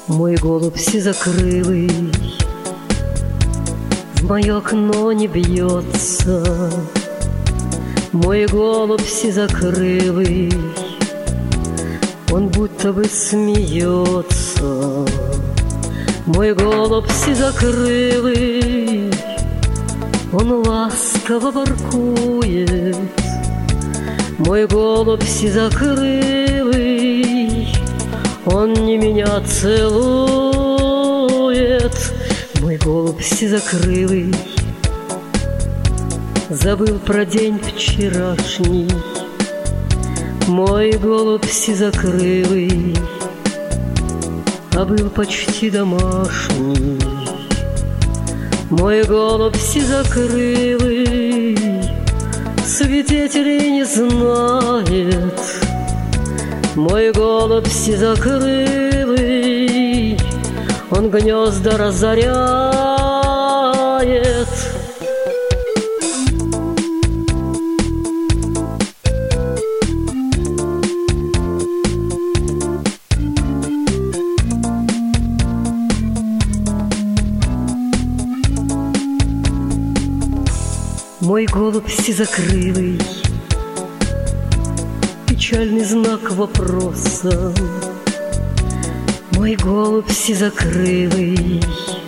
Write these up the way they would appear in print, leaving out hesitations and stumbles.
Мой голубь сизокрылый в мое окно не бьется. Мой голубь сизокрылый, он будто бы смеется. Мой голубь сизокрылый, он ласково воркует. Мой голубь сизокрылый, он не меня целует. Мой голубь сизокрылый забыл про день вчерашний. Мой голубь сизокрылый, а был почти домашний. Мой голубь сизокрылый свидетелей не знает. Мой голубь сизокрылый, он гнезда разоряет. Мой голубь сизокрылый, печальный знак вопроса. Мой голубь сизокрылый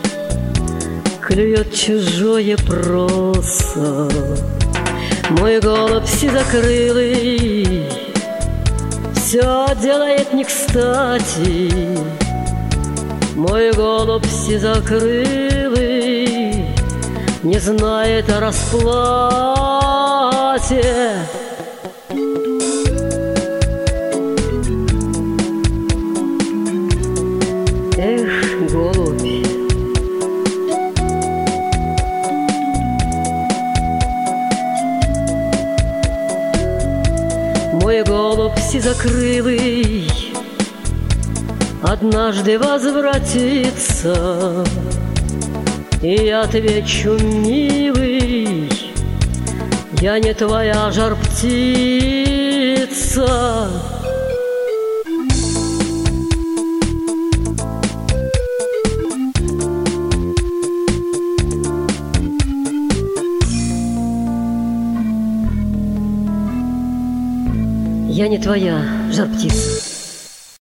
клюет чужое просо. Мой голубь сизокрылый все делает не кстати. Мой голубь сизокрылый не знает о расплате. Эх, голубь, мой голубь сизокрылый однажды возвратится. И я отвечу, милый, я не твоя жар-птица. Я не твоя жар-птица.